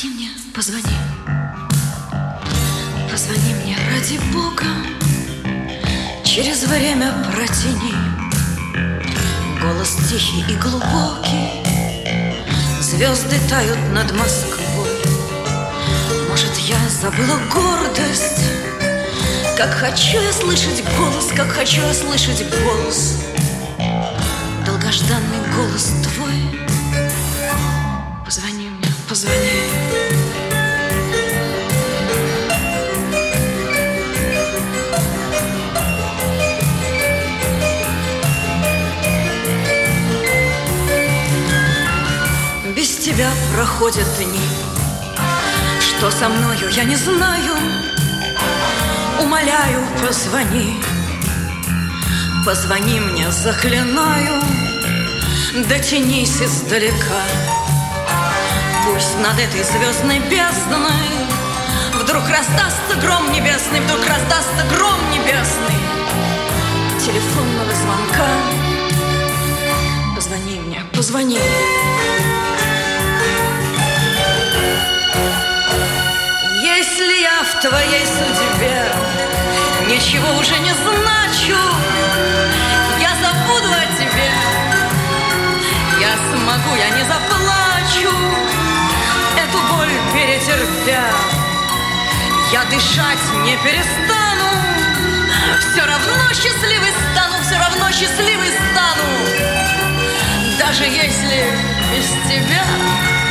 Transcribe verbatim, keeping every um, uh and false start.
Позвони мне, позвони. Позвони мне, ради Бога. Через время протяни. Голос тихий и глубокий. Звезды тают над Москвой. Может, я забыла гордость. Как хочу я слышать голос, как хочу я слышать голос. Долгожданный голос твой. Позвони мне, позвони. Без тебя проходят дни. Что со мною, я не знаю. Умоляю, позвони. Позвони мне, заклинаю. Дотянись издалека. Пусть над этой звездной бездной вдруг раздастся гром небесный, вдруг раздастся гром небесный телефонного звонка. Позвони мне, позвони. Если я в твоей судьбе ничего уже не значу, я забуду о тебе. Я смогу, я не заплачу, эту боль перетерпя. Я дышать не перестану. Все равно счастливой стану, все равно счастливой стану. Даже если без тебя.